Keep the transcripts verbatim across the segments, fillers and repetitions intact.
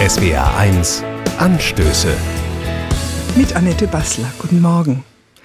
S W R eins Anstöße. Mit Annette Bassler. Guten Morgen.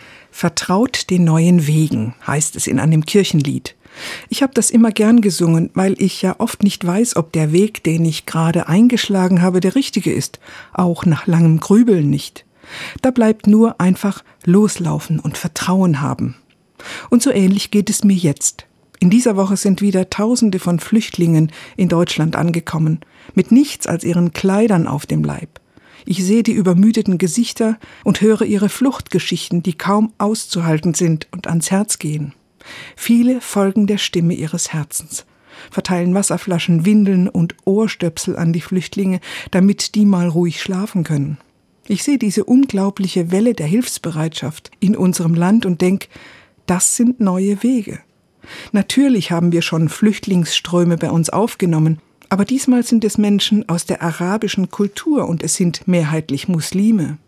Vertraut den neuen Wegen, heißt es in einem Kirchenlied. Ich habe das immer gern gesungen, weil ich ja oft nicht weiß, ob der Weg, den ich gerade eingeschlagen habe, der richtige ist. Auch nach langem Grübeln nicht. Da bleibt nur einfach loslaufen und Vertrauen haben. Und so ähnlich geht es mir jetzt. In dieser Woche sind wieder Tausende von Flüchtlingen in Deutschland angekommen, mit nichts als ihren Kleidern auf dem Leib. Ich sehe die übermüdeten Gesichter und höre ihre Fluchtgeschichten, die kaum auszuhalten sind und ans Herz gehen. Viele folgen der Stimme ihres Herzens, verteilen Wasserflaschen, Windeln und Ohrstöpsel an die Flüchtlinge, damit die mal ruhig schlafen können. Ich sehe diese unglaubliche Welle der Hilfsbereitschaft in unserem Land und denke, das sind neue Wege. Natürlich haben wir schon Flüchtlingsströme bei uns aufgenommen, aber diesmal sind es Menschen aus der arabischen Kultur und es sind mehrheitlich Muslime.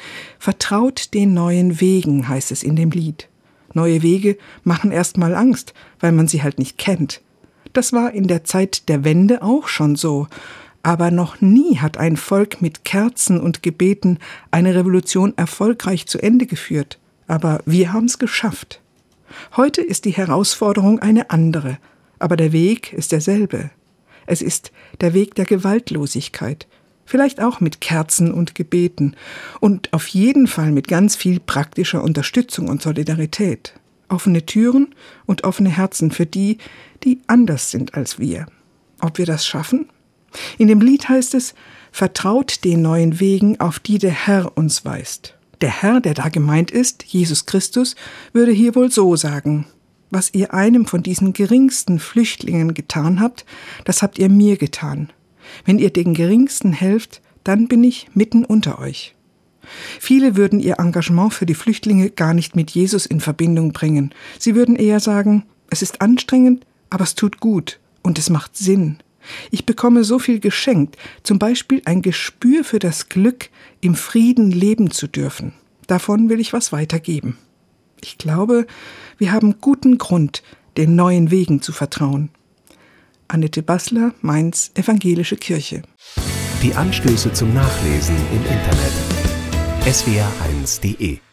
Vertraut den neuen Wegen, heißt es in dem Lied. Neue Wege machen erstmal Angst, weil man sie halt nicht kennt. Das war in der Zeit der Wende auch schon so. Aber noch nie hat ein Volk mit Kerzen und Gebeten eine Revolution erfolgreich zu Ende geführt. Aber wir haben es geschafft. Heute ist die Herausforderung eine andere, aber der Weg ist derselbe. Es ist der Weg der Gewaltlosigkeit, vielleicht auch mit Kerzen und Gebeten und auf jeden Fall mit ganz viel praktischer Unterstützung und Solidarität. Offene Türen und offene Herzen für die, die anders sind als wir. Ob wir das schaffen? In dem Lied heißt es, vertraut den neuen Wegen, auf die der Herr uns weist. Der Herr, der da gemeint ist, Jesus Christus, würde hier wohl so sagen: Was ihr einem von diesen geringsten Flüchtlingen getan habt, das habt ihr mir getan. Wenn ihr den Geringsten helft, dann bin ich mitten unter euch. Viele würden ihr Engagement für die Flüchtlinge gar nicht mit Jesus in Verbindung bringen. Sie würden eher sagen, es ist anstrengend, aber es tut gut und es macht Sinn. Ich bekomme so viel geschenkt, zum Beispiel ein Gespür für das Glück, im Frieden leben zu dürfen. Davon will ich was weitergeben. Ich glaube, wir haben guten Grund, den neuen Wegen zu vertrauen. Annette Bassler, Mainz, Evangelische Kirche. Die Anstöße zum Nachlesen im Internet. S W R eins punkt de